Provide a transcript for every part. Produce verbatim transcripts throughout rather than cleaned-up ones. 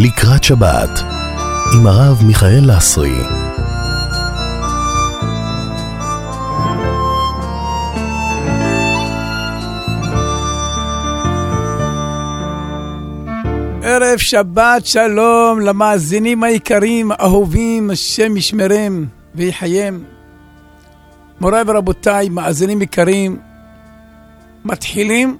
לקראת שבת עם הרב מיכאל לסרי. ערב שבת שלום למאזינים היקרים, אהובים, השם ישמרם ויחיים. מוריי ורבותיי, מאזינים יקרים, מתחילים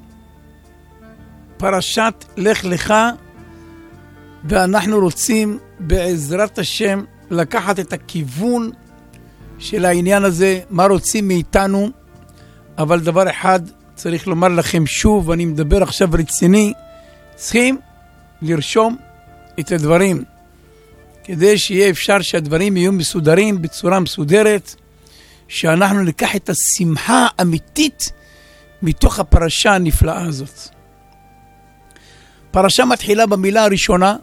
פרשת לך לך, ואנחנו רוצים בעזרת השם לקחת את הכיוון של העניין הזה, מה רוצים מאיתנו. אבל דבר אחד צריך לומר לכם שוב, ואני מדבר עכשיו רציני, צריכים לרשום את הדברים כדי שיהיה אפשר שהדברים יהיו מסודרים בצורה מסודרת, שאנחנו ניקח את השמחה האמיתית מתוך הפרשה הנפלאה הזאת. פרשה מתחילה במילה הראשונה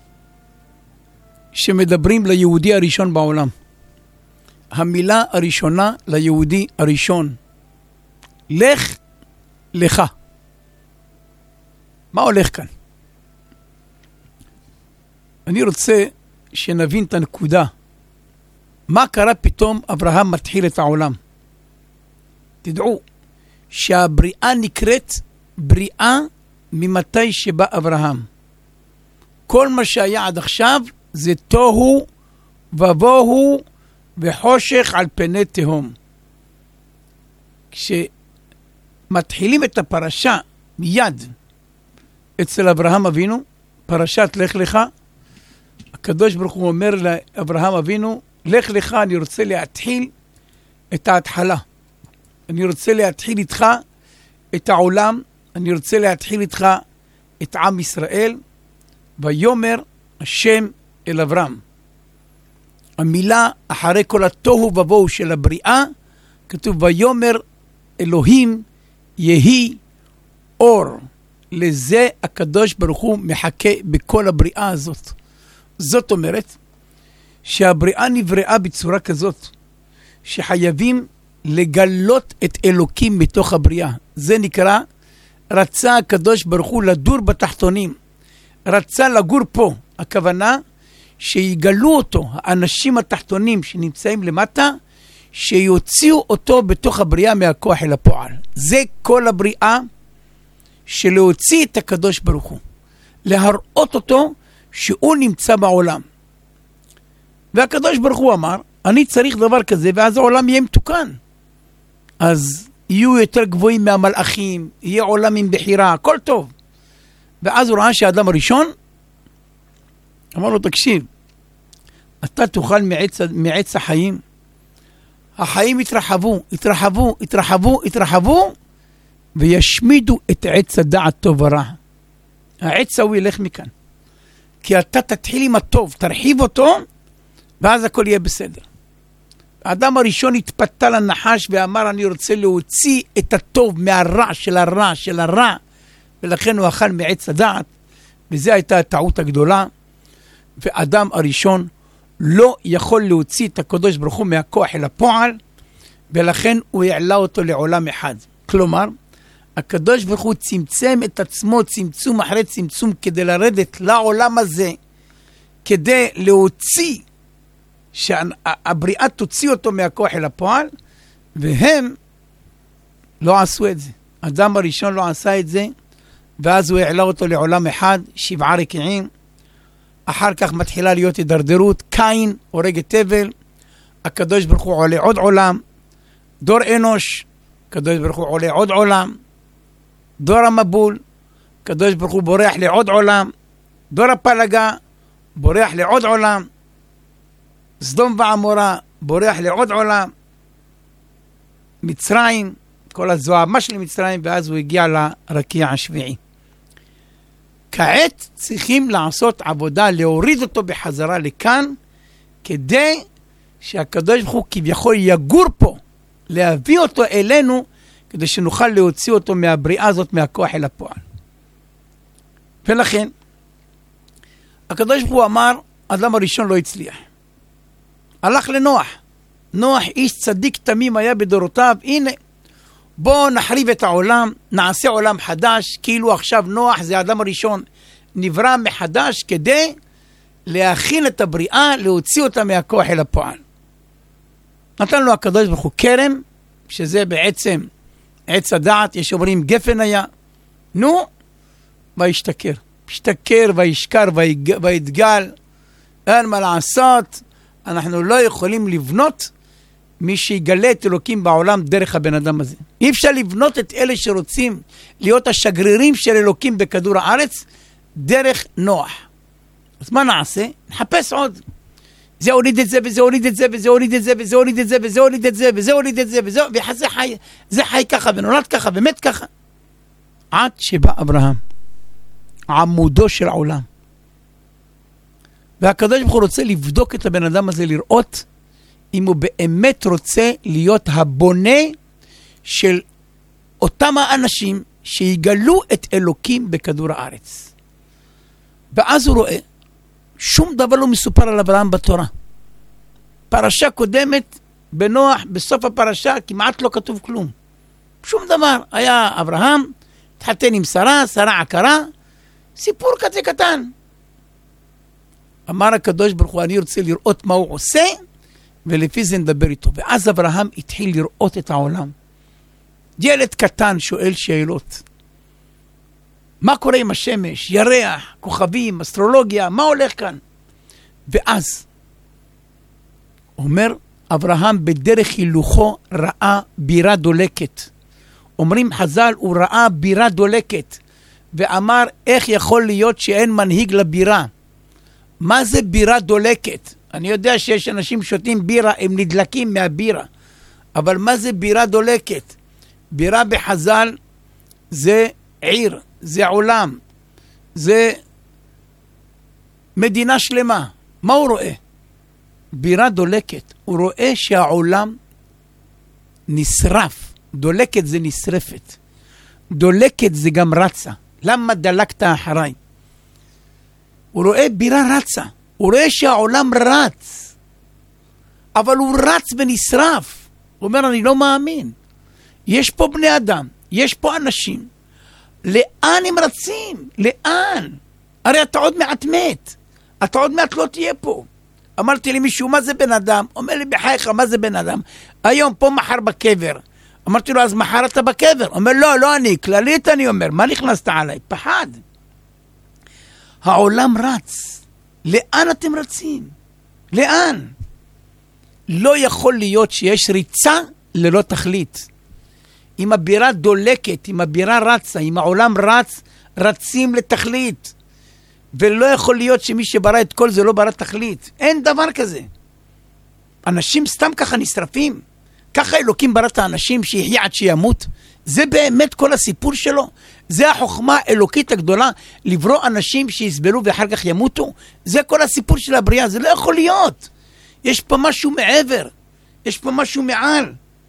שמדברים ליהודי הראשון בעולם. המילה הראשונה ליהודי הראשון, לך לך. מה הולך כאן? אני רוצה שנבין את הנקודה. מה קרה פתאום אברהם מתחיל את העולם? תדעו שהבריאה נקראת בריאה ממתי שבא אברהם. כל מה שהיה עד עכשיו זה תוהו ובוהו וחושך על פני תהום. כשמתחילים את הפרשה מיד אצל אברהם אבינו, פרשת לך לך, הקדוש ברוך הוא אומר לאברהם אבינו, לך לך, אני רוצה להתחיל את ההתחלה. אני רוצה להתחיל איתך את העולם, אני רוצה להתחיל איתך את עם ישראל. ויאמר השם אל אברהם. המילה אחרי כל התוהו ובוהו של הבריאה, כתוב ויאמר אלוהים יהי אור. לזה הקדוש ברוך הוא מחכה בכל הבריאה הזאת. זאת אומרת שהבריאה נבראה בצורה כזאת שחייבים לגלות את אלוקים מתוך הבריאה. זה נקרא, רצה הקדוש ברוך הוא לדור בתחתונים, רצה לגור פה. הכוונה שיגלו אותו האנשים התחתונים שנמצאים למטה, שיוציאו אותו בתוך הבריאה מהכוח אל הפועל. זה כל הבריאה, שלהוציא את הקדוש ברוך הוא, להראות אותו שהוא נמצא בעולם. והקדוש ברוך הוא אמר, אני צריך דבר כזה, ואז העולם יהיה מתוקן. אז יהיו יותר גבוהים מהמלאכים, יהיה עולם עם בחירה, הכל טוב. ואז הוא ראה שהאדם הראשון, אמר לו, תקשיב, אתה תאכל מעץ, מעץ החיים. החיים התרחבו, התרחבו, התרחבו, התרחבו, וישמידו את עץ הדעת טוב ורע. העץ הוא ילך מכאן. כי אתה תתחיל עם הטוב, תרחיב אותו, ואז הכל יהיה בסדר. האדם הראשון התפתה לנחש ואמר, אני רוצה להוציא את הטוב מהרע של הרע של הרע, ולכן הוא אכל מעץ הדעת, וזו הייתה הטעות הגדולה. ואדם הראשון לא יכול להוציא את הקדוש ברוך הוא מהכוח אל הפועל, ולכן הוא העלה אותו לעולם אחד. כלומר, הקדוש ברוך הוא צמצם את עצמו צמצום אחרי צמצום כדי לרדת לעולם הזה, כדי להוציא, שהבריאה תוציא אותו מהכוח אל הפועל, והם לא עשו את זה. האדם הראשון לא עשה את זה, ואז הוא העלה אותו לעולם אחד, שבעה רקיעים. אחר כך מתחילה להיות הידרדרות, קין הורג את הבל, הקדוש ברוך הוא עולה עוד עולם, דור אנוש, הקדוש ברוך הוא עולה עוד עולם, דור המבול, הקדוש ברוך הוא בורח לעוד עולם, דור הפלגה, בורח לעוד עולם, סדום ועמורה, בורח לעוד עולם, מצרים, כל הזוהמה של מצרים, ואז הוא הגיע לרקיע השביעי. כעת צריכים לעשות עבודה, להוריד אותו בחזרה לכאן, כדי שהקדוש ברוך הוא כביכול יגור פה, להביא אותו אלינו, כדי שנוכל להוציא אותו מהבריאה הזאת, מהכוח אל הפועל. ולכן, הקדוש ברוך הוא אמר, האדם הראשון לא הצליח. הלך לנוח. נוח איש צדיק תמים היה בדורותיו, הנה, בוא נחריב את העולם, נעשה עולם חדש, כאילו עכשיו נוח זה האדם הראשון, נברא מחדש כדי להכין את הבריאה, להוציא אותה מהכוח אל הפועל. נתן לו הקדוש ברוך הוא כרם, שזה בעצם עץ הדעת, יש אומרים גפן היה, נו, וישתכר. ישתכר וישכר ויתגל, אין מה לעשות, אנחנו לא יכולים לבנות מי שיגלה את אלוקים בעולם דרך הבן אדם הזה. אי אפשר לבנות את אלה שרוצים להיות השגרירים של אלוקים בכדור הארץ דרך נוח. אז מה נעשה? נחפש עוד. זה הוריד את זה, וזה הוריד את זה, וזה הוריד את זה, וזה הוריד את זה, וזה הוריד את זה, וזה הוריד את זה, וזה, וזה חי, זה חי ככה, ונולד ככה, ומת ככה. עד שבא אברהם, עמודו של העולם. והקדוש ברוך הוא רוצה לבדוק את הבן אדם הזה, לראות אם הוא באמת רוצה להיות הבונה של אותם האנשים שיגלו את אלוקים בכדור הארץ. ואז הוא רואה, שום דבר לא מסופר על אברהם בתורה. פרשה קודמת בנוח, בסוף הפרשה כמעט לא כתוב כלום. שום דבר. היה אברהם, התחתן עם שרה, שרה עקרה, סיפור כזה קטן. אמר הקדוש ברוך הוא, אני רוצה לראות מה הוא עושה, ולפי זה נדבר איתו. ואז אברהם התחיל לראות את העולם. ילד קטן שואל שאלות. מה קורה עם השמש, ירח, כוכבים, אסטרולוגיה, מה הולך כאן? ואז אומר אברהם בדרך הילוכו ראה בירה דולקת. אומרים חז"ל, הוא ראה בירה דולקת, ואמר איך יכול להיות שאין מנהיג לבירה? מה זה בירה דולקת? אני יודע שיש אנשים שותים בירה, הם נדלקים מהבירה. אבל מה זה בירה דולקת? בירה בחז"ל זה עיר, זה עולם, זה מדינה שלמה. מה הוא רואה? בירה דולקת. הוא רואה שהעולם נשרף. דולקת זה נשרפת. דולקת זה גם רצה. למה דלקת אחריי? הוא רואה בירה רצה. הוא רואה שהעולם רץ. אבל הוא רץ ונשרף. הוא אומר, אני לא מאמין. יש פה בני אדם, יש פה אנשים. לאן הם רצים? לאן? הרי אתה עוד מעט מת. אתה עוד מעט לא תהיה פה. אמרתי לי מישהו, מה זה בן אדם? אומר לי, בחייך, מה זה בן אדם? היום פה, מחר בקבר. אמרתי לו, אז מחר אתה בקבר. אומר, לא, לא אני, כללית אני אומר. מה נכנסת עליי? פחד. העולם רץ. לאן אתם רצים? לאן? לא יכול להיות שיש ריצה ללא תכלית. אם הבירה דולקת, אם הבירה רצה, אם העולם רץ, רצים לתכלית. ולא יכול להיות שמי שברא את כל זה לא ברא תכלית. אין דבר כזה. אנשים סתם ככה נשרפים. ככה אלוקים ברא את האנשים שיחיה עד שימות. זה באמת כל הסיפור שלו. זה החוכמה האלוקית הגדולה, לברוא אנשים שיסבלו ואחר כך ימותו. זה כל הסיפור של הבריאה. זה לא יכול להיות. יש פה משהו מעבר. יש פה משהו מעל.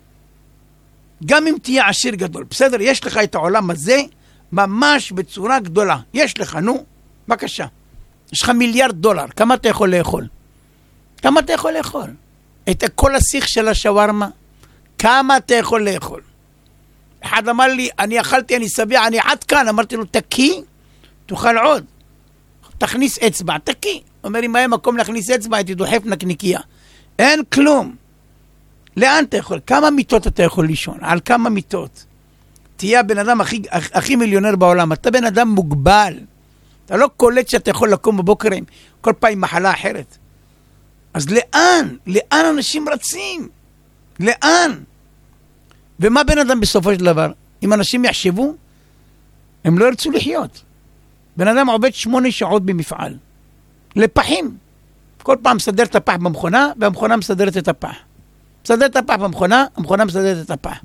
גם אם תהיה עשיר גדול. בסדר, יש לך את העולם הזה ממש בצורה גדולה. יש לך, נו, בבקשה. יש לך מיליארד דולר. כמה אתה יכול לאכול? כמה אתה יכול לאכול? את כל השיח של השווארמה. כמה אתה יכול לאכול? אחד אמר לי, אני אכלתי, אני שבע, אני עד כאן. אמרתי לו, תקי, תאכל עוד. תכניס אצבע, תקי. אומר, אם היה מקום להכניס אצבע, הייתי דוחף נקניקיה. אין כלום. לאן אתה יכול? כמה מיטות אתה יכול לישון? על כמה מיטות? תהיה הבן אדם הכי, הכי מיליונר בעולם. אתה בן אדם מוגבל. אתה לא קולט שאתה יכול לקום בבוקר עם כל פעם מחלה אחרת. אז לאן? לאן אנשים רצים? לאן? ומה בן אדם בסופו של דבר? אם אנשים יחשבו, הם לא ירצו לחיות. בן אדם עובד שמונה שעות במפעל. לפחים. כל פעם מסדר את הפח במכונה, והמכונה מסדרת את הפח. מסדר את הפח במכונה, המכונה מסדרת את הפח.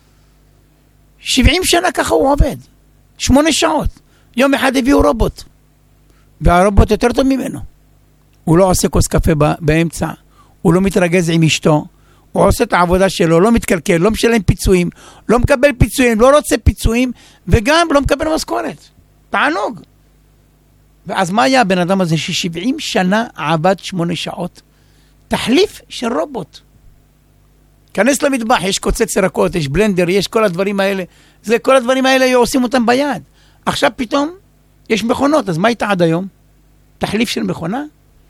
שבעים שנה ככה הוא עובד. שמונה שעות. יום אחד הביאו רובוט. והרובוט יותר טוב ממנו. הוא לא עושה כוס קפה באמצע. הוא לא מתרגז עם אשתו. הוא עושה את העבודה שלו, לא מתקלקל, לא משלם פיצויים, לא מקבל פיצויים, לא רוצה פיצויים, וגם לא מקבל משכורת. תענוג. ואז מה היה הבן אדם הזה ש-שבעים שנה עבד שמונה שעות? תחליף של רובוט. כנס למטבח, יש קוצץ ירקות, יש בלנדר, יש כל הדברים האלה. זה כל הדברים האלה עושים אותם ביד. עכשיו פתאום יש מכונות, אז מה הייתה עד היום? תחליף של מכונה?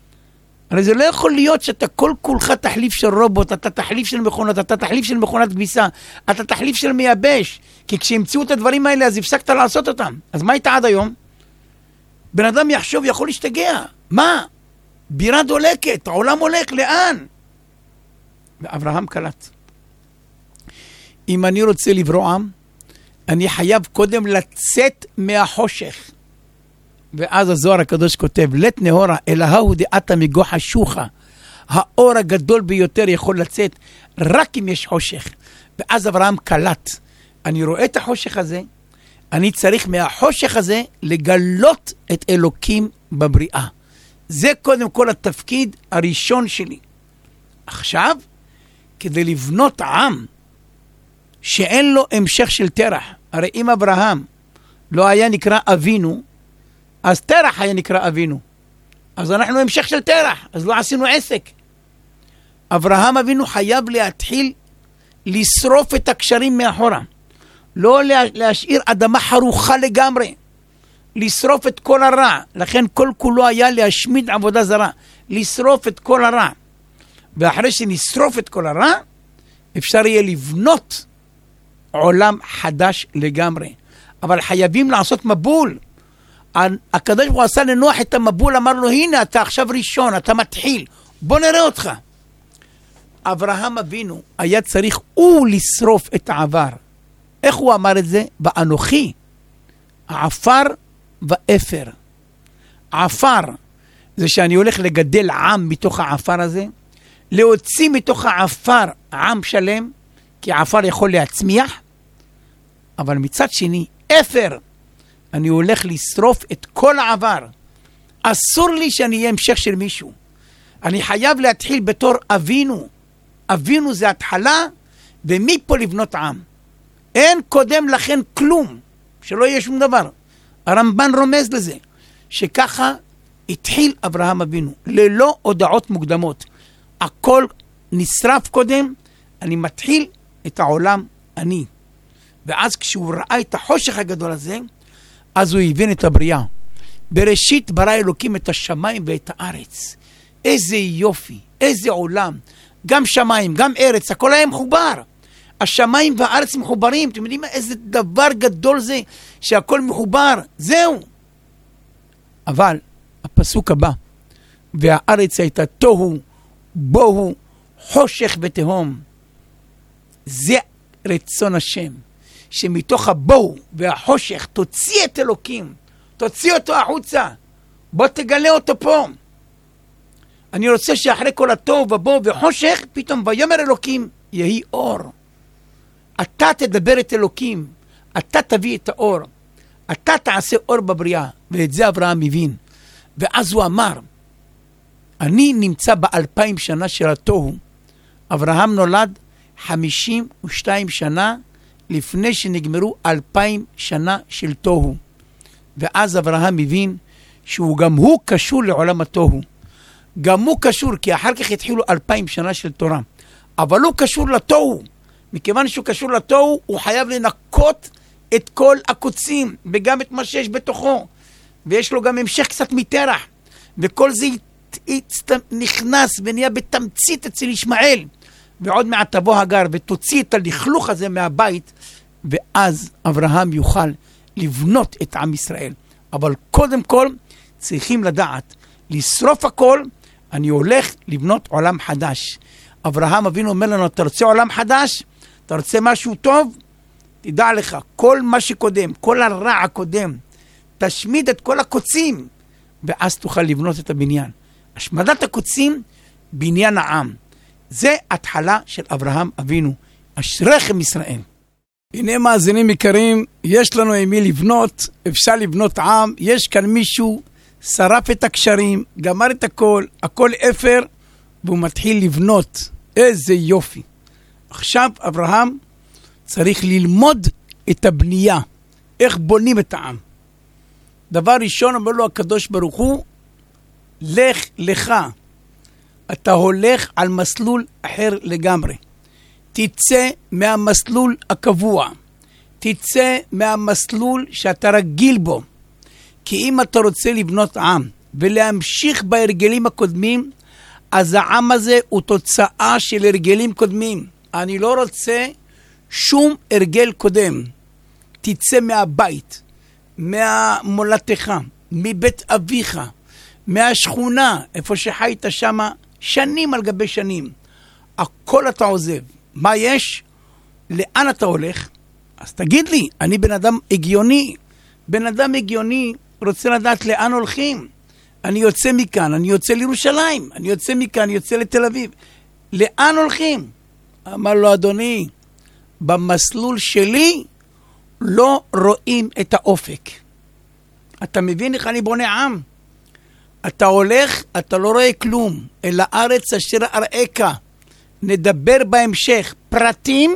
הרי זה לא יכול להיות שאתה כל כולך תחליף של רובוט, אתה תחליף של מכונות, אתה תחליף של מכונת כביסה, אתה תחליף של מייבש, כי כשהמציאו את הדברים האלה אז הפסקת לעשות אותם. אז מה הייתה עד היום? בן אדם יחשוב, יכול להשתגע. מה? בירה דולקת, העולם הולך, לאן? ואברהם קלט. אם אני רוצה לברוא עם, אני חייב קודם לצאת מהחושך. ואז הזוהר הקדוש כותב, לת נהורה, אלוהו דעתה מגוח השוחה. האור הגדול ביותר יכול לצאת רק אם יש חושך. ואז אברהם קלט. אני רואה את החושך הזה, אני צריך מהחושך הזה לגלות את אלוקים בבריאה. זה קודם כל התפקיד הראשון שלי. עכשיו, כדי לבנות עם שאין לו המשך של תרח, הרי אם אברהם לא היה נקרא אבינו, אז תרח היה נקרא אבינו. אז אנחנו המשך של תרח, אז לא עשינו עסק. אברהם אבינו חייב להתחיל לשרוף את הקשרים מאחורה. לא להשאיר אדמה חרוכה לגמרי. לשרוף את כל הרע. לכן כל כולו היה להשמיד עבודה זרה. לשרוף את כל הרע. ואחרי שנשרוף את כל הרע, אפשר יהיה לבנות עולם חדש לגמרי. אבל חייבים לעשות מבול. הקדוש ברוך הוא עשה לנוח את המבול, אמר לו, הנה אתה עכשיו ראשון, אתה מתחיל, בוא נראה אותך. אברהם אבינו היה צריך הוא לשרוף את העבר. איך הוא אמר את זה? באנוכי, עפר ואפר. עפר זה שאני הולך לגדל עם מתוך העפר הזה, להוציא מתוך העפר עם שלם, כי העפר יכול להצמיח, אבל מצד שני, אפר, אני הולך לשרוף את כל העבר. אסור לי שאני אהיה המשך של מישהו. אני חייב להתחיל בתור אבינו. אבינו זה התחלה, ומפה לבנות עם. אין קודם לכן כלום, שלא יהיה שום דבר. הרמב"ן רומז לזה, שככה התחיל אברהם אבינו, ללא הודעות מוקדמות. הכל נשרף קודם, אני מתחיל את העולם אני. ואז כשהוא ראה את החושך הגדול הזה, אז הוא הבין את הבריאה. בראשית ברא אלוקים את השמיים ואת הארץ. איזה יופי, איזה עולם. גם שמיים, גם ארץ, הכל היה מחובר. השמיים והארץ מחוברים. אתם יודעים איזה דבר גדול זה שהכל מחובר. זהו. אבל הפסוק הבא, והארץ הייתה תוהו, בוהו, חושך ותהום. זה רצון השם. שמתוך הבוהו והחושך תוציא את אלוקים. תוציא אותו החוצה. בוא תגלה אותו פה. אני רוצה שאחרי כל התוהו ובוהו וחושך, פתאום ויאמר אלוקים, יהי אור. אתה תדבר את אלוקים. אתה תביא את האור. אתה תעשה אור בבריאה. ואת זה אברהם מבין. ואז הוא אמר, אני נמצא באלפיים שנה של התוהו. אברהם נולד חמישים ושתיים שנה לפני שנגמרו אלפיים שנה של תוהו. ואז אברהם מבין שהוא גם הוא קשור לעולם התוהו. גם הוא קשור, כי אחר כך התחילו אלפיים שנה של תורה. אבל הוא קשור לתוהו. מכיוון שהוא קשור לתוהו, הוא חייב לנקות את כל הקוצים, וגם את מה שיש בתוכו. ויש לו גם המשך קצת מתרח. וכל זה נכנס ונהיה בתמצית אצל ישמעאל. ועוד מעט תבוא הגר ותוציא את הלכלוך הזה מהבית, ואז אברהם יוכל לבנות את עם ישראל. אבל קודם כל צריכים לדעת, לשרוף הכל, אני הולך לבנות עולם חדש. אברהם אבינו אומר לנו, אתה רוצה עולם חדש? אתה רוצה משהו טוב? תדע לך, כל מה שקודם, כל הרע הקודם, תשמיד את כל הקוצים, ואז תוכל לבנות את הבניין. השמדת הקוצים, בניין העם. זה התחלה של אברהם אבינו. אשריכם ישראל. הנה מאזינים יקרים, יש לנו עם מי לבנות, אפשר לבנות עם, יש כאן מישהו, שרף את הקשרים, גמר את הכל, הכל אפר, והוא מתחיל לבנות. איזה יופי. עכשיו אברהם צריך ללמוד את הבנייה, איך בונים את העם. דבר ראשון אומר לו הקדוש ברוך הוא, לך לך. אתה הולך על מסלול אחר לגמרי. תצא מהמסלול הקבוע. תצא מהמסלול שאתה רגיל בו. כי אם אתה רוצה לבנות עם ולהמשיך בהרגלים הקודמים, אז העם הזה הוא תוצאה של הרגלים קודמים. אני לא רוצה שום הרגל קודם. תצא מהבית, מהמולדתך, מבית אביך, מהשכונה, איפה שחיית שם שנים על גבי שנים. הכל אתה עוזב. מה יש? לאן אתה הולך? אז תגיד לי, אני בן אדם הגיוני. בן אדם הגיוני רוצה לדעת לאן הולכים. אני יוצא מכאן, אני יוצא לירושלים, אני יוצא מכאן, אני יוצא לתל אביב. לאן הולכים? אמר לו, אדוני, במסלול שלי לא רואים את האופק. אתה מבין איך אני בונה עם? אתה הולך, אתה לא רואה כלום, אלא הארץ אשר אראך. נדבר בהמשך, פרטים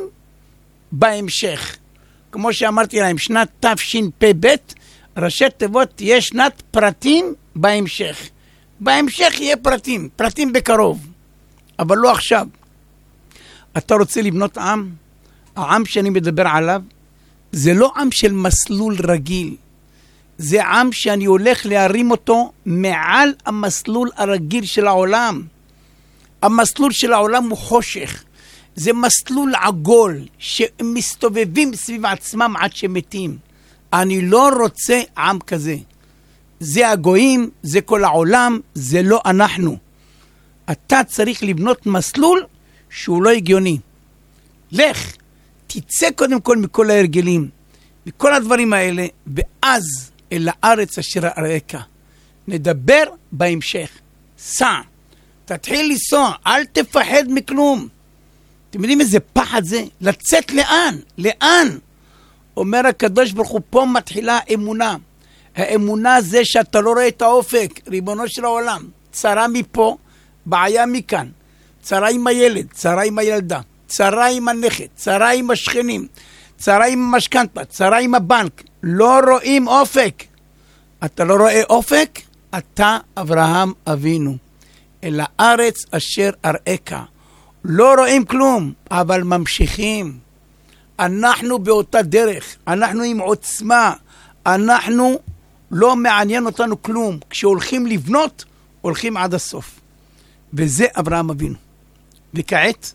בהמשך. כמו שאמרתי להם, שנת תשפ"ב, ראשי תיבות תהיה שנת פרטים בהמשך. בהמשך יהיה פרטים, פרטים בקרוב, אבל לא עכשיו. אתה רוצה לבנות עם? העם שאני מדבר עליו, זה לא עם של מסלול רגיל. זה עם שאני הולך להרים אותו מעל המסלול הרגיל של העולם. המסלול של העולם הוא חושך. זה מסלול עגול שמסתובבים סביב עצמם עד שמתים. אני לא רוצה עם כזה. זה הגויים, זה כל העולם, זה לא אנחנו. אתה צריך לבנות מסלול שהוא לא הגיוני. לך, תצא קודם כל מכל ההרגלים, מכל הדברים האלה, ואז אל הארץ אשר אראך. נדבר בהמשך. סע, תתחיל לנסוע, אל תפחד מכלום. אתם יודעים איזה פחד זה? לצאת לאן? לאן? אומר הקדוש ברוך הוא, פה מתחילה אמונה. האמונה זה שאתה לא רואה את האופק, ריבונו של העולם. צרה מפה, בעיה מכאן. צרה עם הילד, צרה עם הילדה, צרה עם הנכד, צרה עם השכנים, צרה עם המשכנתא, צרה עם הבנק. לא רואים אופק. אתה לא רואה אופק? אתה אברהם אבינו. אל הארץ אשר אראך. לא רואים כלום, אבל ממשיכים. אנחנו באותה דרך, אנחנו עם עוצמה, אנחנו לא מעניין אותנו כלום. כשהולכים לבנות, הולכים עד הסוף. וזה אברהם אבינו. וכעת,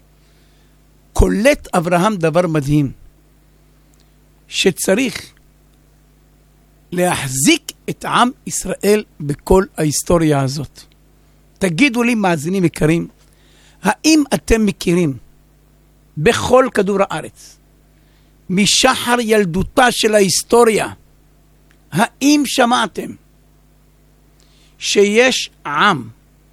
קולט אברהם דבר מדהים, שצריך להחזיק את עם ישראל בכל ההיסטוריה הזאת. תגידו לי, מאזינים יקרים, האם אתם מכירים בכל כדור הארץ, משחר ילדותה של ההיסטוריה, האם שמעתם שיש עם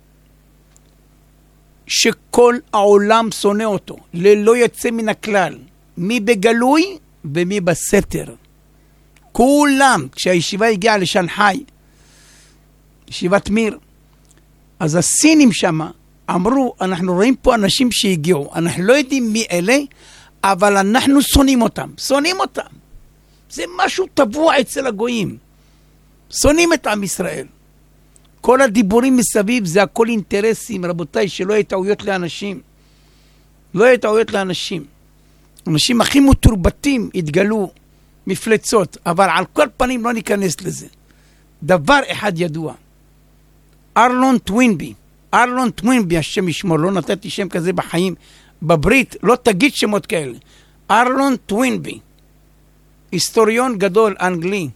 שכל העולם שונא אותו, ללא יוצא מן הכלל, מי בגלוי ומי בסתר? כולם, כשהישיבה הגיעה לשנגחאי, ישיבת מיר, אז הסינים שם אמרו, אנחנו רואים פה אנשים שהגיעו, אנחנו לא יודעים מי אלה, אבל אנחנו שונאים אותם, שונאים אותם. זה משהו טבוע אצל הגויים. שונאים את עם ישראל. כל הדיבורים מסביב זה הכל אינטרסים, רבותיי, שלא יהיה טעויות לאנשים. לא יהיה טעויות לאנשים. אנשים הכי מותורבתים התגלו מפלצות, אבל על כל פנים לא ניכנס לזה. דבר אחד ידוע. ארלון טווינבי, ארלון טווינבי, השם ישמור, לא נתתי שם כזה בחיים, בברית, לא תגיד שמות כאלה. ארלון טווינבי, היסטוריון גדול אנגלי,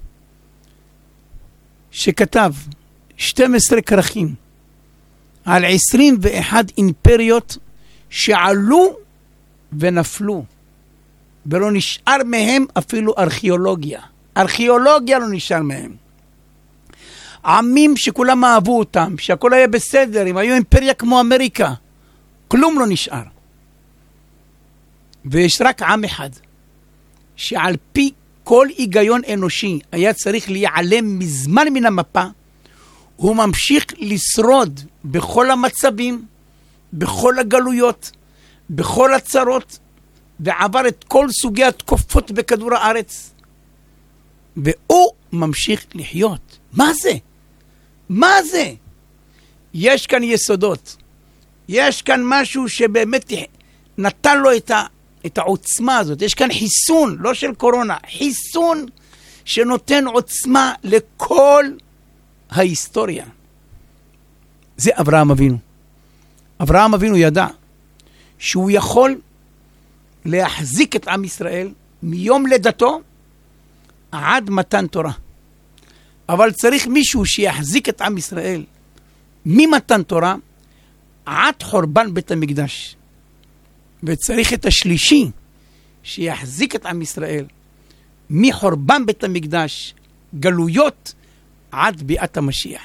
שכתב שתים עשרה כרכים על עשרים ואחת אימפריות שעלו ונפלו, ולא נשאר מהם אפילו ארכיאולוגיה. ארכיאולוגיה לא נשאר מהם. עמים שכולם אהבו אותם, שהכל היה בסדר, אם היו אימפריה כמו אמריקה, כלום לא נשאר. ויש רק עם אחד, שעל פי כל היגיון אנושי היה צריך להיעלם מזמן מן המפה, הוא ממשיך לשרוד בכל המצבים, בכל הגלויות, בכל הצרות, ועבר את כל סוגי התקופות בכדור הארץ. והוא ממשיך לחיות. מה זה? מה זה? יש כאן יסודות. יש כאן משהו שבאמת נתן לו את, ה, את העוצמה הזאת. יש כאן חיסון, לא של קורונה, חיסון שנותן עוצמה לכל ההיסטוריה. זה אברהם אבינו. אברהם אבינו ידע שהוא יכול להחזיק את עם ישראל מיום לידתו עד מתן תורה. אבל צריך מישהו שיחזיק את עם ישראל ממתן תורה עד חורבן בית המקדש. וצריך את השלישי שיחזיק את עם ישראל מחורבן בית המקדש, גלויות, עד ביאת המשיח.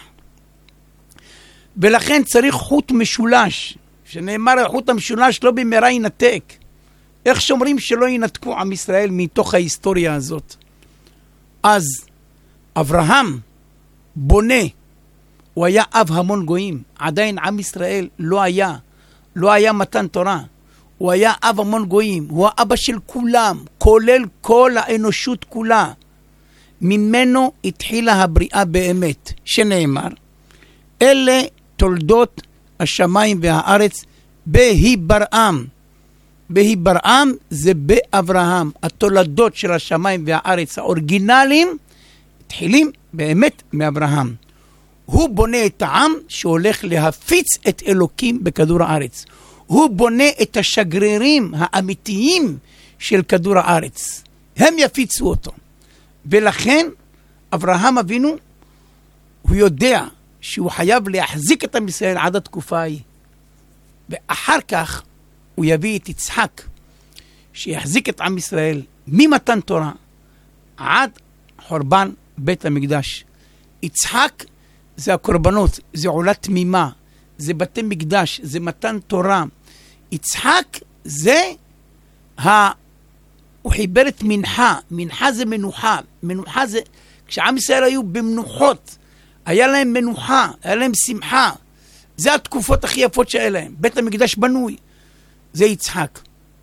ולכן צריך חוט משולש, שנאמר החוט המשולש לא במהרה ינתק. איך שומרים שלא ינתקו עם ישראל מתוך ההיסטוריה הזאת? אז אברהם בונה, הוא היה אב המון גויים, עדיין עם ישראל לא היה, לא היה מתן תורה, הוא היה אב המון גויים, הוא האבא של כולם, כולל כל האנושות כולה. ממנו התחילה הבריאה באמת, שנאמר, אלה תולדות השמיים והארץ בהיברעם. בהיברעם זה באברהם. התולדות של השמיים והארץ האורגינליים התחילים באמת מאברהם. הוא בונה את העם שהולך להפיץ את אלוקים בכדור הארץ. הוא בונה את השגרירים האמיתיים של כדור הארץ. הם יפיצו אותו. ולכן אברהם אבינו, הוא יודע שהוא חייב להחזיק את עם ישראל עד התקופה ההיא. ואחר כך הוא יביא את יצחק, שיחזיק את עם ישראל ממתן תורה עד חורבן בית המקדש. יצחק זה הקורבנות, זה עולה תמימה, זה בתי מקדש, זה מתן תורה. יצחק זה, ה... הוא חיבר את מנחה, מנחה זה מנוחה, מנוחה זה, כשעם ישראל היו במנוחות, היה להם מנוחה, היה להם שמחה, זה התקופות הכי יפות שהיה להם, בית המקדש בנוי, זה יצחק.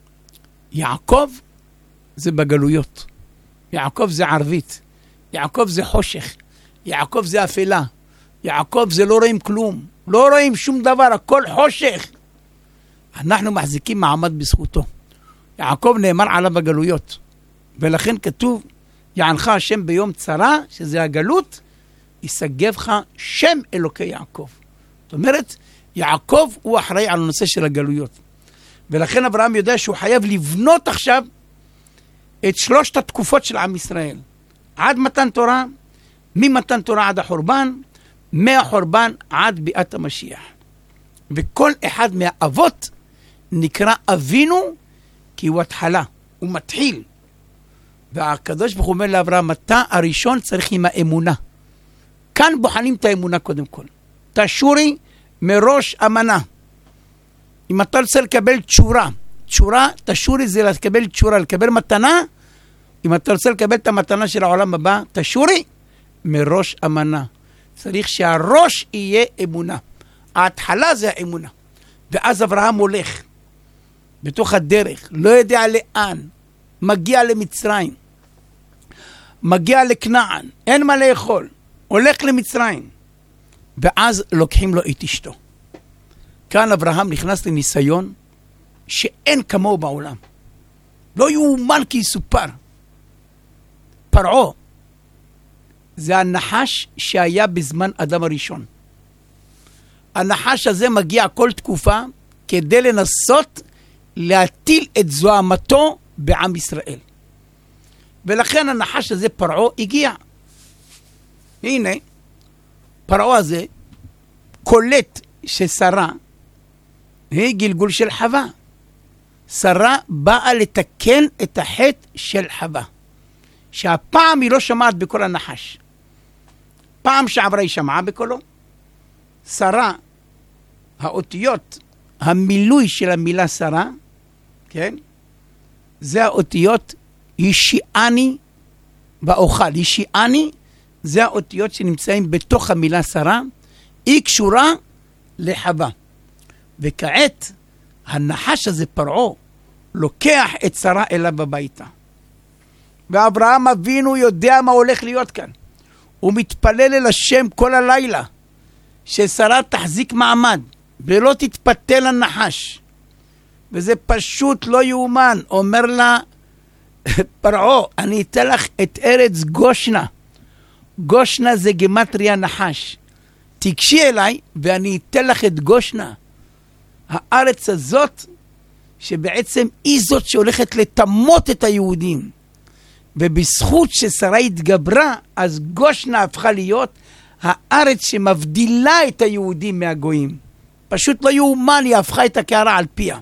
יעקב זה בגלויות, יעקב זה ערבית, יעקב זה חושך, יעקב זה אפלה, יעקב זה לא רואים כלום, לא רואים שום דבר, הכל חושך. אנחנו מחזיקים מעמד בזכותו. יעקב נאמר עליו בגלויות, ולכן כתוב, יענך השם ביום צרה, שזה הגלות, יסגבך שם אלוקי יעקב. זאת אומרת, יעקב הוא אחראי על הנושא של הגלויות. ולכן אברהם יודע שהוא חייב לבנות עכשיו את שלושת התקופות של עם ישראל. עד מתן תורה, ממתן תורה עד החורבן, מהחורבן עד ביאת המשיח. וכל אחד מהאבות נקרא אבינו, כי הוא התחלה, הוא מתחיל. והקדוש ברוך הוא אומר לאברהם, אתה הראשון צריך עם האמונה. כאן בוחנים את האמונה קודם כל. תשורי מראש אמנה. אם אתה רוצה לקבל תשורה, תשורה, תשורי זה לקבל תשורה, לקבל מתנה. אם אתה רוצה לקבל את המתנה של העולם הבא, תשורי מראש אמנה. צריך שהראש יהיה אמונה. ההתחלה זה האמונה. ואז אברהם הולך בתוך הדרך, לא יודע לאן, מגיע למצרים, מגיע לכנען, אין מה לאכול, הולך למצרים, ואז לוקחים לו את אשתו. כאן אברהם נכנס לניסיון שאין כמוהו בעולם. לא יאומן כי יסופר. פרעה, זה הנחש שהיה בזמן אדם הראשון. הנחש הזה מגיע כל תקופה כדי לנסות להטיל את זוהמתו בעם ישראל. ולכן הנחש הזה פרעה הגיע. הנה, פרעה הזה קולט ששרה היא גלגול של חווה. שרה באה לתקן את החטא של חווה. שהפעם היא לא שמעת בכל הנחש. פעם שעברה היא שמעה בקולו. שרה, האותיות, המילוי של המילה שרה, כן? זה האותיות ישיעני ואוכל. ישיעני זה האותיות שנמצאים בתוך המילה שרה, היא קשורה לחווה. וכעת הנחש הזה פרעה לוקח את שרה אליו הביתה. ואברהם אבינו יודע מה הולך להיות כאן. הוא מתפלל אל השם כל הלילה, ששרה תחזיק מעמד, ולא תתפתל הנחש. וזה פשוט לא יאומן. אומר לה, פרעה, אני אתן לך את ארץ גושנה. גושנה זה גמטריה נחש. תיגשי אליי, ואני אתן לך את גושנה. הארץ הזאת, שבעצם היא זאת שהולכת לתמות את היהודים. ובזכות ששרה התגברה, אז גושנה הפכה להיות הארץ שמבדילה את היהודים מהגויים. פשוט לא יאומן, היא הפכה את הקערה על פיה.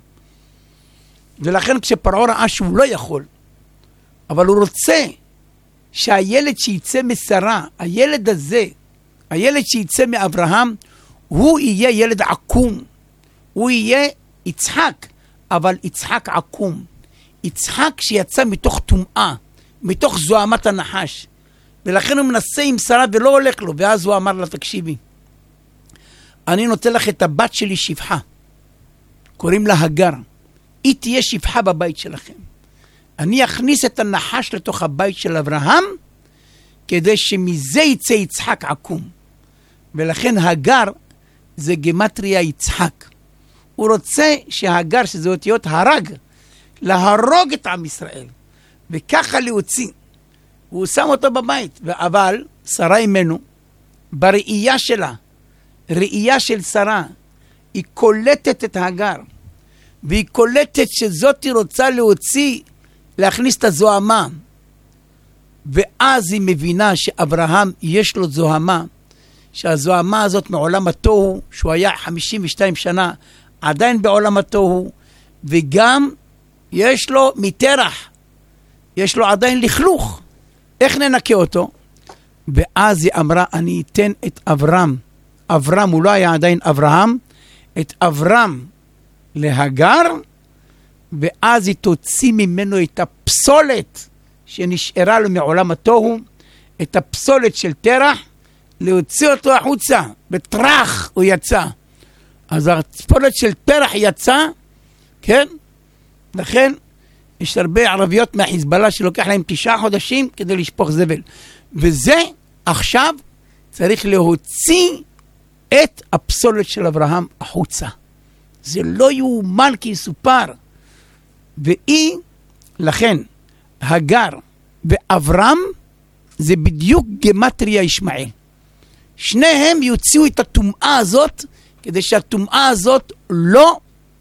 ולכן כשפרעה ראה שהוא לא יכול, אבל הוא רוצה שהילד שיצא משרה, הילד הזה, הילד שיצא מאברהם, הוא יהיה ילד עקום. הוא יהיה יצחק, אבל יצחק עקום. יצחק שיצא מתוך טומאה, מתוך זוהמת הנחש. ולכן הוא מנסה עם שרה ולא הולך לו. ואז הוא אמר לה, תקשיבי, אני נותן לך את הבת שלי שפחה. קוראים לה הגר. היא תהיה שפחה בבית שלכם. אני אכניס את הנחש לתוך הבית של אברהם, כדי שמזה יצא יצחק עקום. ולכן הגר זה גמטריה יצחק. הוא רוצה שהגר, שזה אותיות הרג, להרוג את עם ישראל. וככה להוציא. והוא שם אותו בבית. אבל שרה אימנו, בראייה שלה, ראייה של שרה, היא קולטת את הגר. והיא קולטת שזאת היא רוצה להוציא, להכניס את הזוהמה. ואז היא מבינה שאברהם יש לו זוהמה, שהזוהמה הזאת מעולם התוהו, שהוא היה חמישים ושתיים שנה, עדיין בעולם התוהו, וגם יש לו מתרח, יש לו עדיין לכלוך. איך ננקה אותו? ואז היא אמרה, אני אתן את אברהם, אברהם, הוא לא היה עדיין אברהם, את אברהם להגר, ואז היא תוציא ממנו את הפסולת שנשארה לו מעולם התוהו, את הפסולת של תרח, להוציא אותו החוצה, בטרח הוא יצא. אז הפסולת של תרח יצא, כן? לכן יש הרבה ערביות מהחיזבאללה שלוקח להם תשעה חודשים כדי לשפוך זבל. וזה עכשיו צריך להוציא את הפסולת של אברהם החוצה. זה לא יאומן כי יסופר. והיא, לכן, הגר ואברהם, זה בדיוק גמטריה ישמעאל. שניהם יוציאו את הטומאה הזאת, כדי שהטומאה הזאת לא,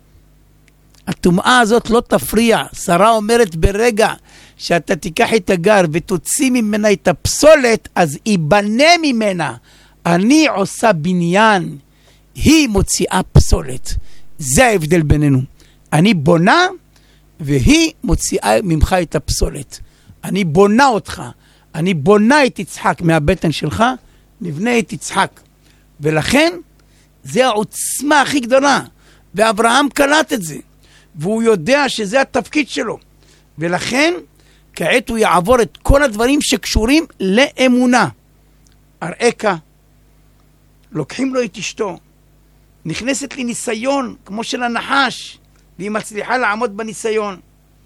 הטומאה הזאת לא תפריע. שרה אומרת ברגע שאתה תיקח את הגר ותוציא ממנה את הפסולת, אז ייבנה ממנה. אני עושה בניין, היא מוציאה פסולת. זה ההבדל בינינו. אני בונה, והיא מוציאה ממך את הפסולת. אני בונה אותך. אני בונה את יצחק מהבטן שלך, נבנה את יצחק. ולכן, זה העוצמה הכי גדולה. ואברהם קלט את זה. והוא יודע שזה התפקיד שלו. ולכן, כעת הוא יעבור את כל הדברים שקשורים לאמונה. אראך, לוקחים לו את אשתו. נכנסת לי ניסיון, כמו של הנחש, והיא מצליחה לעמוד בניסיון.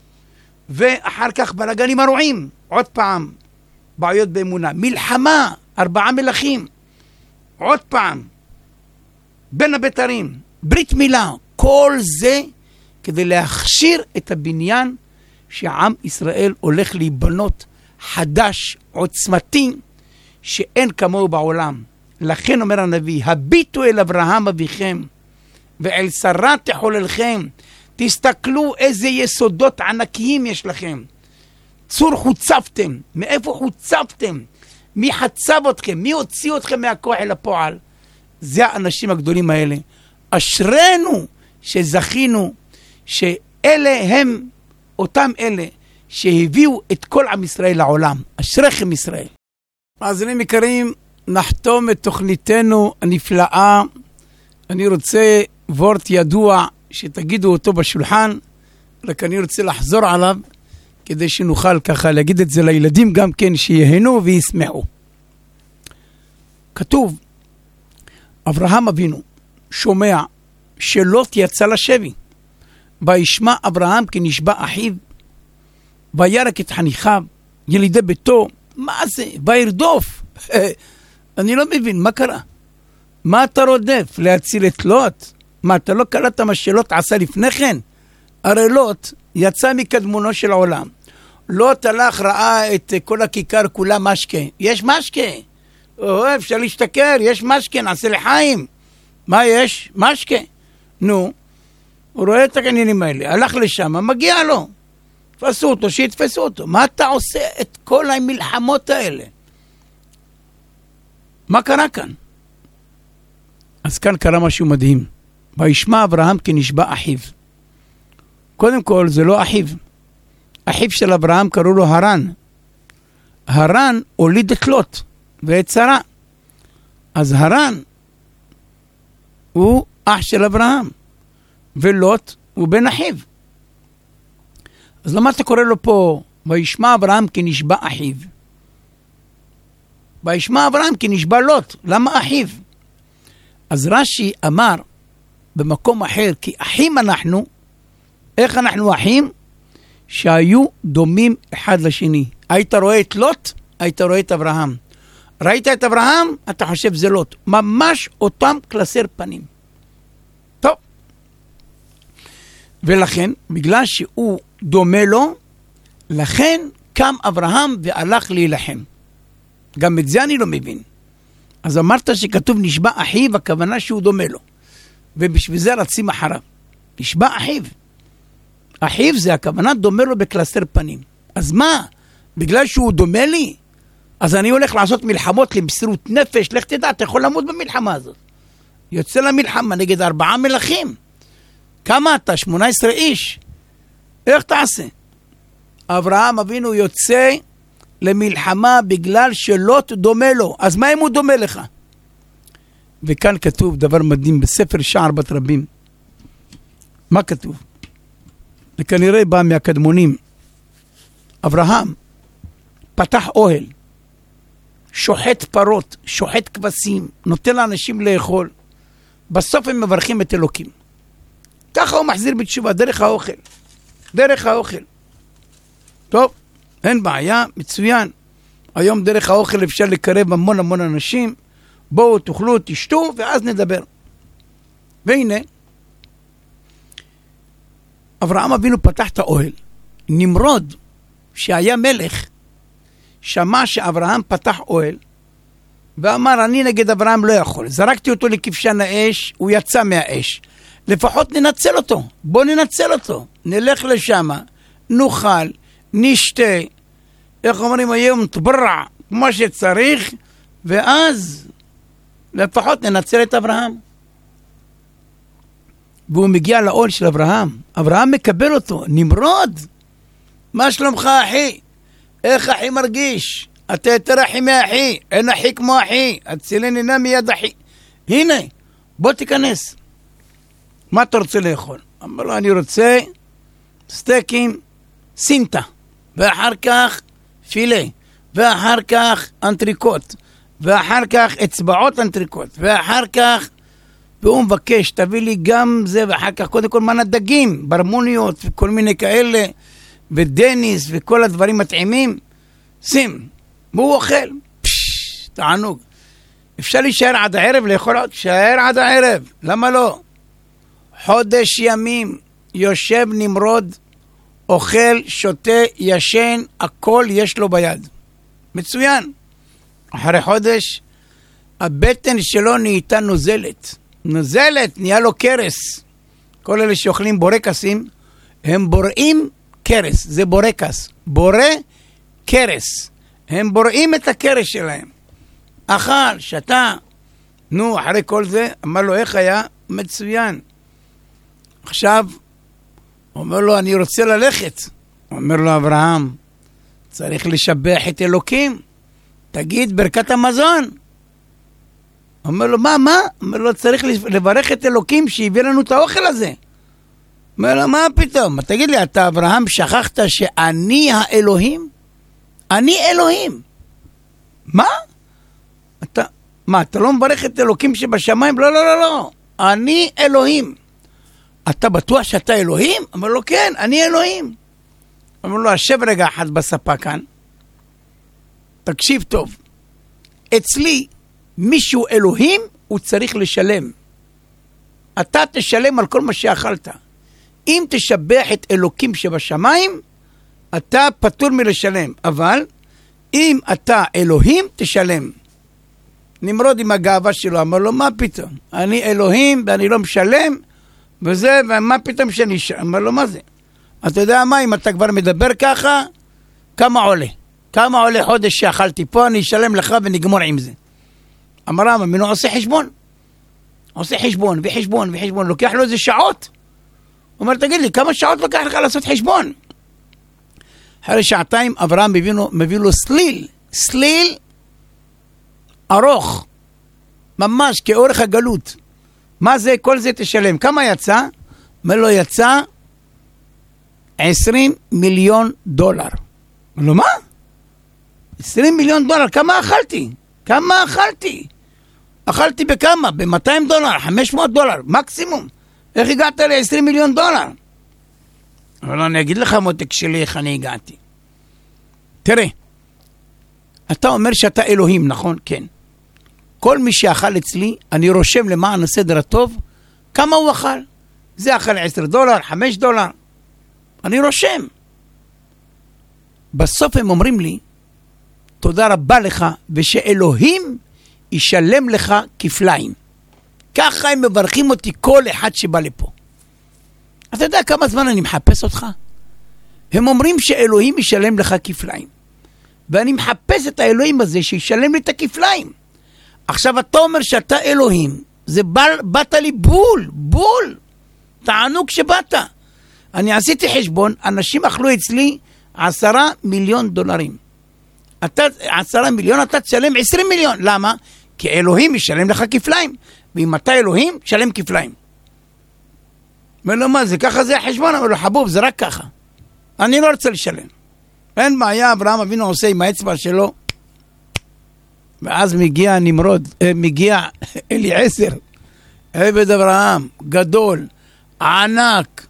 ואחר כך בלגנים הרועים, עוד פעם, בעיות באמונה. מלחמה, ארבעה מלכים, עוד פעם, בין הבתרים, ברית מילה, כל זה כדי להכשיר את הבניין שעם ישראל הולך להיבנות חדש, עוצמתי, שאין כמוהו בעולם. לכן אומר הנביא, הביטו אל אברהם אביכם, ואל שרה תחוללכם, תסתכלו איזה יסודות ענקיים יש לכם. צור חוצפתם, מאיפה חוצפתם? מי חצב אתכם? מי הוציא אתכם מהכוח אל הפועל? זה האנשים הגדולים האלה. אשרנו שזכינו, שאלה הם אותם אלה שהביאו את כל עם ישראל לעולם. אשריכם ישראל. מאזינים יקרים, נחתום את תוכניתנו הנפלאה. אני רוצה וורט ידוע שתגידו אותו בשולחן, רק אני רוצה לחזור עליו, כדי שנוכל ככה להגיד את זה לילדים גם כן, שיהנו וישמחו. כתוב, אברהם אבינו שומע שלוט יצא לשבי, וישמע אברהם כי נשבע אחיו, וירק את חניכיו, ילידי ביתו, מה זה? וירדוף. אני לא מבין, מה קרה? מה אתה רודף? להציל את לוט? מה, אתה לא קלטת מה שלוט עשה לפני כן? הרי לוט יצא מקדמונו של העולם. לוט הלך, ראה את כל הכיכר כולה משקה. יש משקה. או, אפשר להשתכר, יש משקה, נעשה לחיים. מה יש? משקה. נו, הוא רואה את העניינים האלה, הלך לשם, מגיע לו. תפסו אותו, שיתפסו אותו. מה אתה עושה את כל המלחמות האלה? מה קרה כאן? אז כאן קרה משהו מדהים. וישמע אברהם כי נשבע אחיו. קודם כל, זה לא אחיו. אחיו של אברהם קראו לו הרן. הרן הוליד את לוט ואת שרה. אז הרן הוא אח של אברהם, ולוט הוא בן אחיו. אז למה אתה קורא לו פה, וישמע אברהם כי נשבע אחיו? וישמע אברהם כי נשבע לוט, למה אחיו? אז רש"י אמר במקום אחר, כי אחים אנחנו, איך אנחנו אחים? שהיו דומים אחד לשני. היית רואה את לוט, היית רואה את אברהם. ראית את אברהם, אתה חושב זה לוט. ממש אותם קלסר פנים. טוב. ולכן, בגלל שהוא דומה לו, לכן קם אברהם והלך להילחם. גם את זה אני לא מבין. אז אמרת שכתוב נשבע אחיו, הכוונה שהוא דומה לו. ובשביל זה רצים אחריו. נשבע אחיו. אחיו זה הכוונה דומה לו בקלסר פנים. אז מה? בגלל שהוא דומה לי? אז אני הולך לעשות מלחמות למסירות נפש. לך תדע, אתה יכול למות במלחמה הזאת. יוצא למלחמה נגד ארבעה מלכים. כמה אתה? שמונה עשרה איש. איך תעשה? אברהם אבינו יוצא למלחמה בגלל שלוט דומה לו. אז מה אם הוא דומה לך? וכאן כתוב דבר מדהים בספר שער בת רבים. מה כתוב? זה כנראה בא מהקדמונים. אברהם פתח אוהל, שוחט פרות, שוחט כבשים, נותן לאנשים לאכול. בסוף הם מברכים את אלוקים. ככה הוא מחזיר בתשובה, דרך האוכל. דרך האוכל. טוב, אין בעיה, מצוין. היום דרך האוכל אפשר לקרב המון המון אנשים. בואו, תאכלו, תשתו, ואז נדבר. והנה, אברהם אבינו פתח את האוהל. נמרוד, שהיה מלך, שמע שאברהם פתח אוהל, ואמר, אני נגד אברהם לא יכול. זרקתי אותו לכבשן האש, הוא יצא מהאש. לפחות ננצל אותו. בוא ננצל אותו. נלך לשם, נאכל, נשתה, איך אומרים היום, תברע, כמו שצריך, ואז לפחות ננצל את אברהם. והוא מגיע לאוהל של אברהם. אברהם מקבל אותו. נמרוד, מה שלומך אחי? איך אחי מרגיש? אתה יותר אחי מאחי. אין אחי כמו אחי. הצילני נא מיד אחי. הנה, בוא תיכנס. מה אתה רוצה לאכול? אמר לו, אני רוצה סטייקים סינטה, ואחר כך פילה, ואחר כך אנטריקוט, ואחר כך אצבעות אנטריקוט, ואחר כך, והוא מבקש, תביא לי גם זה, ואחר כך קודם כל מנה דגים, ברמוניות וכל מיני כאלה, ודניס וכל הדברים מטעימים, שים, והוא אוכל, פשש, תענוג. אפשר להישאר עד הערב, לאכול עוד, שער עד הערב, למה לא? חודש ימים יושב נמרוד, אוכל, שותה, ישן, הכל יש לו ביד. מצוין. אחרי חודש, הבטן שלו נהייתה נוזלת. נוזלת, נהיה לו קרס. כל אלה שאוכלים בורקסים, הם בוראים קרס. זה בורקס. בורא קרס. הם בוראים את הקרס שלהם. אכל, שתה. נו, אחרי כל זה, אמר לו, איך היה? מצוין. עכשיו, אומר לו, אני רוצה ללכת. אומר לו, אברהם, צריך לשבח את אלוקים. תגיד ברכת המזון. אומר לו, מה, מה? אומר לו, צריך לברך את אלוקים שהביא לנו את האוכל הזה. אומר לו, מה פתאום? תגיד לי, אתה אברהם שכחת שאני האלוהים? אני אלוהים. מה? אתה, מה, אתה לא מברך את אלוקים שבשמיים? לא, לא, לא, לא. אני אלוהים. אתה בטוח שאתה אלוהים? אמר לו, כן, אני אלוהים. אמר לו, השב רגע אחד בספה כאן. תקשיב טוב. אצלי, מישהו אלוהים, הוא צריך לשלם. אתה תשלם על כל מה שאכלת. אם תשבח את אלוקים שבשמיים, אתה פטור מלשלם. אבל, אם אתה אלוהים, תשלם. נמרוד עם הגאווה שלו, אמר לו, מה פתאום? אני אלוהים ואני לא משלם. וזה, ומה פתאום שאני אשאל? אומר לו, מה זה? אתה יודע מה, אם אתה כבר מדבר ככה, כמה עולה? כמה עולה חודש שאכלתי פה, אני אשלם לך ונגמור עם זה. אמר אבינו עושה חשבון. עושה חשבון וחשבון וחשבון, לוקח לו איזה שעות. הוא אומר, תגיד לי, כמה שעות לוקח לך לעשות חשבון? אחרי שעתיים אברהם מביא לו, מביא לו סליל, סליל ארוך, ממש כאורך הגלות. מה זה? כל זה תשלם. כמה יצא? אומר לו, יצא עשרים מיליון דולר. אומר לו, מה? עשרים מיליון דולר, כמה אכלתי? כמה אכלתי? אכלתי בכמה? ב-מאתיים דולר, חמש מאות דולר, מקסימום. איך הגעת ל-עשרים מיליון דולר? אבל אני אגיד לך מותק שלי איך אני הגעתי. תראה, אתה אומר שאתה אלוהים, נכון? כן. כל מי שאכל אצלי, אני רושם למען הסדר הטוב, כמה הוא אכל. זה אכל עשרה דולר, חמישה דולר. אני רושם. בסוף הם אומרים לי, תודה רבה לך, ושאלוהים ישלם לך כפליים. ככה הם מברכים אותי כל אחד שבא לפה. אתה יודע כמה זמן אני מחפש אותך? הם אומרים שאלוהים ישלם לך כפליים. ואני מחפש את האלוהים הזה שישלם לי את הכפליים. עכשיו אתה אומר שאתה אלוהים, זה בא, באת לי בול, בול. תענוג שבאת. אני עשיתי חשבון, אנשים אכלו אצלי עשרה מיליון דולרים. אתה, עשרה מיליון, אתה תשלם עשרים מיליון. למה? כי אלוהים ישלם לך כפליים. ואם אתה אלוהים, שלם כפליים. אומר לו, מה זה? ככה זה החשבון? אומר לו, חבוב, זה רק ככה. אני לא רוצה לשלם. אין בעיה, אברהם אבינו עושה עם האצבע שלו. ואז מגיע נמרוד, מגיע אליעזר, עבד אברהם, גדול, ענק,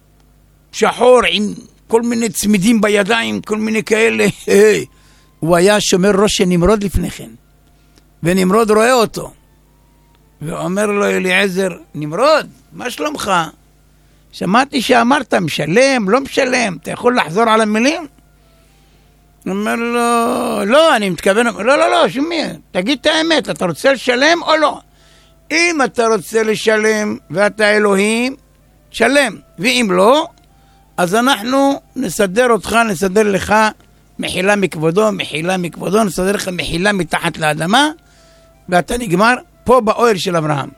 שחור, עם כל מיני צמידים בידיים, כל מיני כאלה. הוא היה שומר ראש של נמרוד לפני כן. ונמרוד רואה אותו. ואומר לו אליעזר, נמרוד, מה שלומך? שמעתי שאמרת, משלם, לא משלם, אתה יכול לחזור על המילים? אומר לו, לא, אני מתכוון, לא, לא, לא, שומי, תגיד את האמת, אתה רוצה לשלם או לא? אם אתה רוצה לשלם ואתה אלוהים, שלם, ואם לא, אז אנחנו נסדר אותך, נסדר לך מחילה מכבודו, מחילה מכבודו, נסדר לך מחילה מתחת לאדמה, ואתה נגמר פה באוהל של אברהם.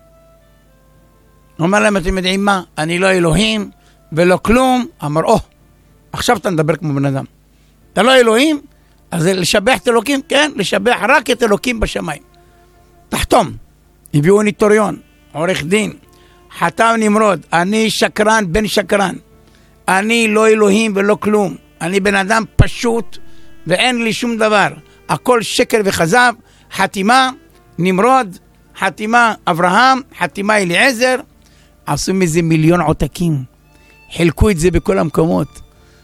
הוא אומר להם, אתם יודעים מה? אני לא אלוהים ולא כלום. אמר, או, עכשיו אתה מדבר כמו בן אדם. אתה לא אלוהים, אז לשבח את אלוקים, כן, לשבח רק את אלוקים בשמיים. תחתום. הביאו ניטוריון, עורך דין, חתם נמרוד, אני שקרן בן שקרן. אני לא אלוהים ולא כלום. אני בן אדם פשוט ואין לי שום דבר. הכל שקר וחזב. חתימה נמרוד, חתימה אברהם, חתימה אליעזר. עשו מזה מיליון עותקים. חילקו את זה בכל המקומות.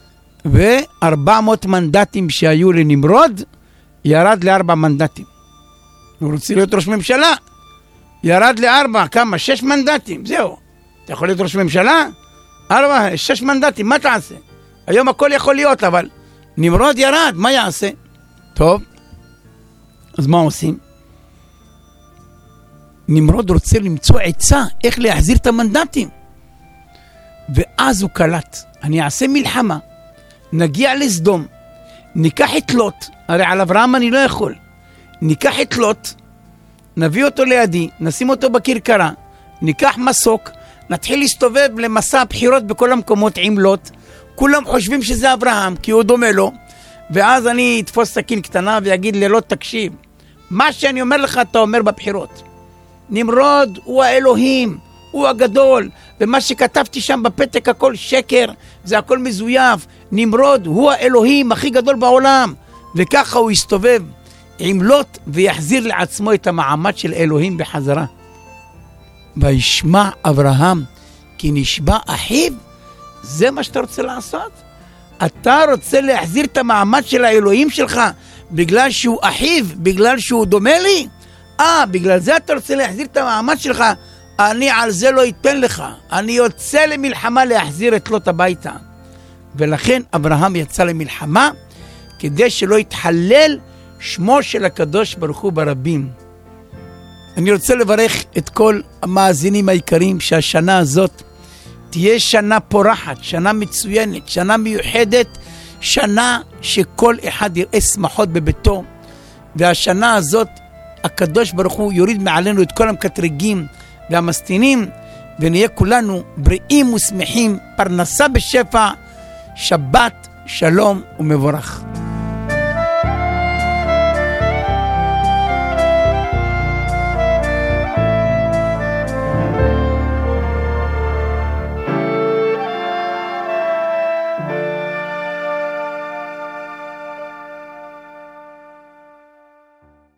ו-ארבע מאות מנדטים שהיו לנמרוד, ירד לארבע מנדטים. הוא רוצה להיות ראש ממשלה. ירד לארבע, כמה? שש מנדטים. זהו. אתה יכול להיות ראש ממשלה? ארבע, שש מנדטים, מה תעשה? היום הכל יכול להיות, אבל נמרוד ירד, מה יעשה? טוב. אז מה עושים? נמרוד רוצה למצוא עצה, איך להחזיר את המנדטים. ואז הוא קלט, אני אעשה מלחמה, נגיע לסדום, ניקח את לוט, הרי על אברהם אני לא יכול, ניקח את לוט, נביא אותו לידי, נשים אותו בכרכרה, ניקח מסוק, נתחיל להסתובב למסע הבחירות בכל המקומות עם לוט, כולם חושבים שזה אברהם, כי הוא דומה לו, ואז אני אתפוס סכין קטנה ויגיד ללוט, תקשיב, מה שאני אומר לך אתה אומר בבחירות. נמרוד הוא האלוהים, הוא הגדול, ומה שכתבתי שם בפתק הכל שקר, זה הכל מזויף. נמרוד הוא האלוהים הכי גדול בעולם. וככה הוא יסתובב עם לוט ויחזיר לעצמו את המעמד של אלוהים בחזרה. וישמע אברהם כי נשבע אחיו. זה מה שאתה רוצה לעשות? אתה רוצה להחזיר את המעמד של האלוהים שלך בגלל שהוא אחיו, בגלל שהוא דומה לי? אה, בגלל זה אתה רוצה להחזיר את המעמד שלך? אני על זה לא אתן לך. אני יוצא למלחמה להחזיר את לוט הביתה. ולכן אברהם יצא למלחמה כדי שלא יתחלל שמו של הקדוש ברוך הוא ברבים. אני רוצה לברך את כל המאזינים העיקריים שהשנה הזאת תהיה שנה פורחת, שנה מצוינת, שנה מיוחדת, שנה שכל אחד יראה שמחות בביתו, והשנה הזאת הקדוש ברוך הוא יוריד מעלינו את כל המקטרגים והמסטינים, ונהיה כולנו בריאים ושמחים, פרנסה בשפע, שבת שלום ומבורך.